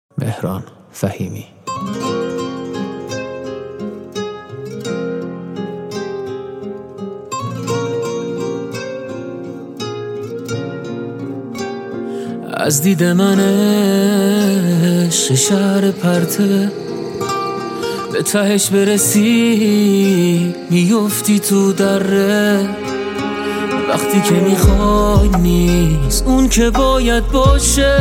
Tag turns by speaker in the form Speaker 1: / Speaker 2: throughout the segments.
Speaker 1: مهران فهیمی. از دید من عشق شهر پرته، به تهش برسی میفتی تو دره. وقتی که میخوای نیست اون که باید باشه،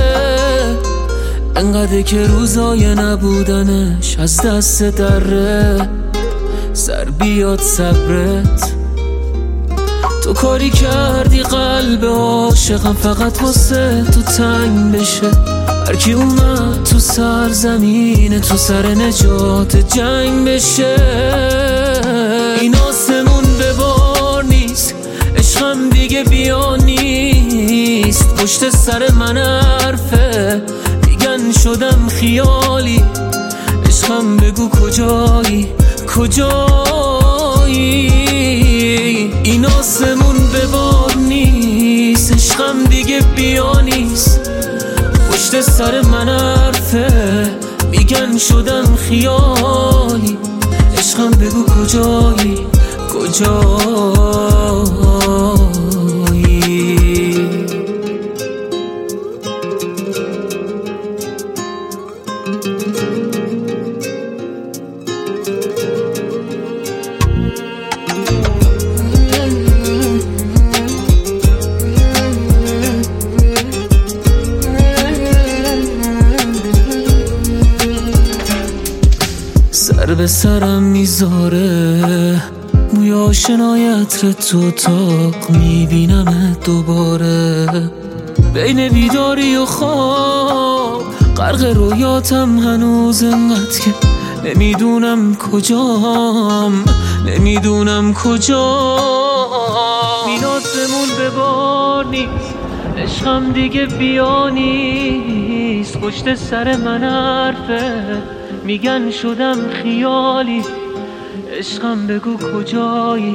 Speaker 1: انقدر که روزای نبودنش از دست دره. سر بیاد صبرت، تو کاری کردی قلب عاشقم فقط واسه تو تنگ بشه. هرکی اومد تو سرزمین تو سر نجات جنگ بشه. این آسمون به بار نیست، عشقم دیگه بیا نیست. پشت سر من حرفه، میگن شدم خیالی. عشقم بگو کجایی کجایی. این آسمون به بار نیست، عشقم دیگه بیا نیست. پشت سر من حرفه، میگن شدم خیالی. عشقم بگو کجایی کجایی. سر به سرم میذاره موی آشنای عطر تو اتاق، میبینمت دوباره. بین بیداری و خواب غرق رویاتم هنوز، انقدر که نمیدونم کجام نمیدونم کجام. این آسمون به بار نیست، عشقم دیگه بیا نیست. پشت سر من حرفه، میگن شدم خیالی. عشقم بگو کجایی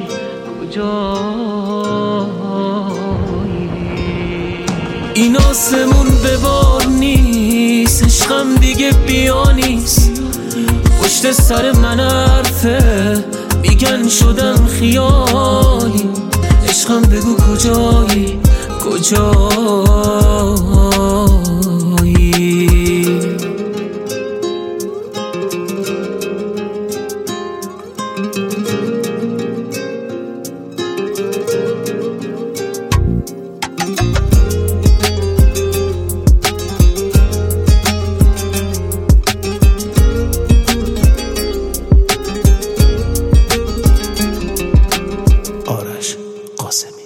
Speaker 1: کجایی. این آسمون به بار نیست، عشقم دیگه بیا نیست. پشت سر من حرفه، میگن شدم خیالی. عشقم بگو کجایی کجایی. آرش قاسمی.